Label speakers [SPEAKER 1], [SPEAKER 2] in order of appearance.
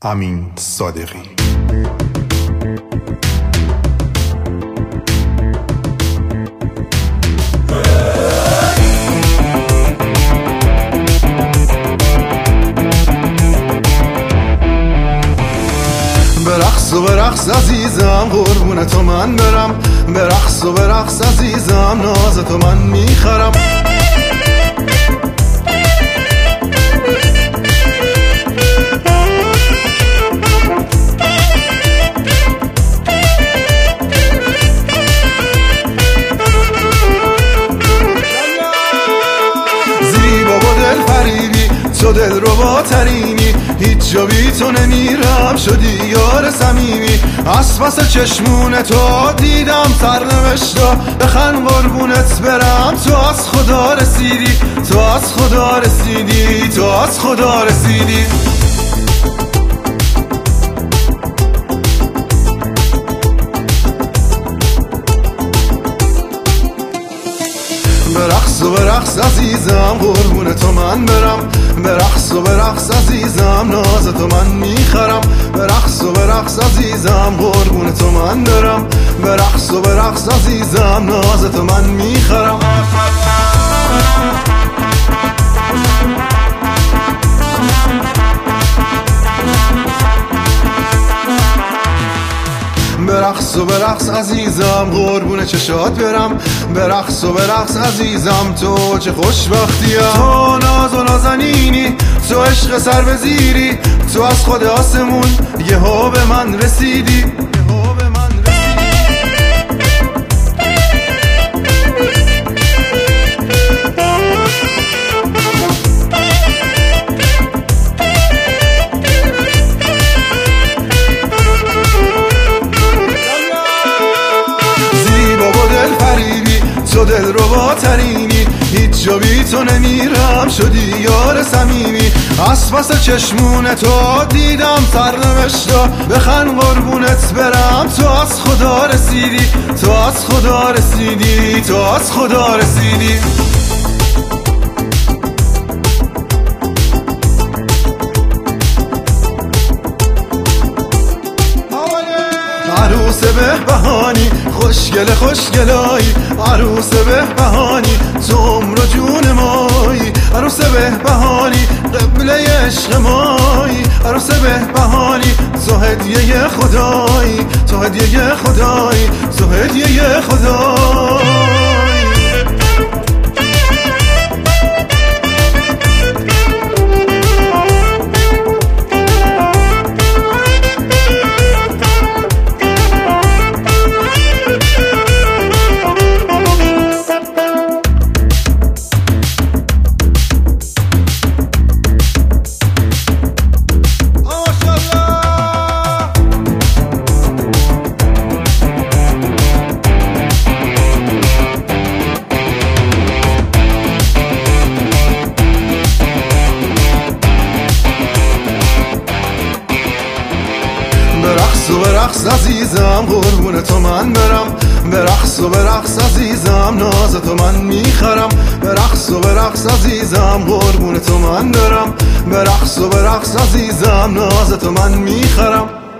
[SPEAKER 1] امین صادقی.
[SPEAKER 2] برقص عزیزم قربون تو من برم، برقص عزیزم ناز تو من میخرم. زیبا و دل فریبی تو دل رو با ترینی، هیچ جا بی تو نمیرم شدی یار صمیمی. از پس چشمون تو دیدم سرنوشتا، بخند قربونت برم تو از خدا رسیدی، تو از خدا رسیدی، تو از خدا رسیدی. برقص عزیزم قربون تو من برم، برقص عزیزم ناز تو من میخرم. برقص عزیزم قربون تو من برم، برقص عزیزم ناز تو من میخرم. برقص عزیزم قربون چشات برم، برقص عزیزم تو چه خوشبختیم. تو ناز و نازنینی، تو عشق سر به زیری، تو از خود آسمون یهو به من رسیدی. تو دل رو با ترینی، هیچ جا بی تو نمیرم شدی یار صمیمی. از پس چشمون تو دیدم سرنوشتا، بخند قربونت برم تو از خدا رسیدی، تو از خدا رسیدی، تو از خدا رسیدی. عروس بهبهانی خوشگلایی، عروس بهبهانی تو عمر و جون مایی. عروس بهبهانی قبله عشق مایی، عروس بهبهانی تو هدیه خدایی، تو هدیه خدایی، تو هدیه خدایی. برقص عزیزم قربون تو من برم، برقص عزیزم ناز تو من میخرم. برقص عزیزم قربون تو من برم، برقص عزیزم ناز تو من میخرم.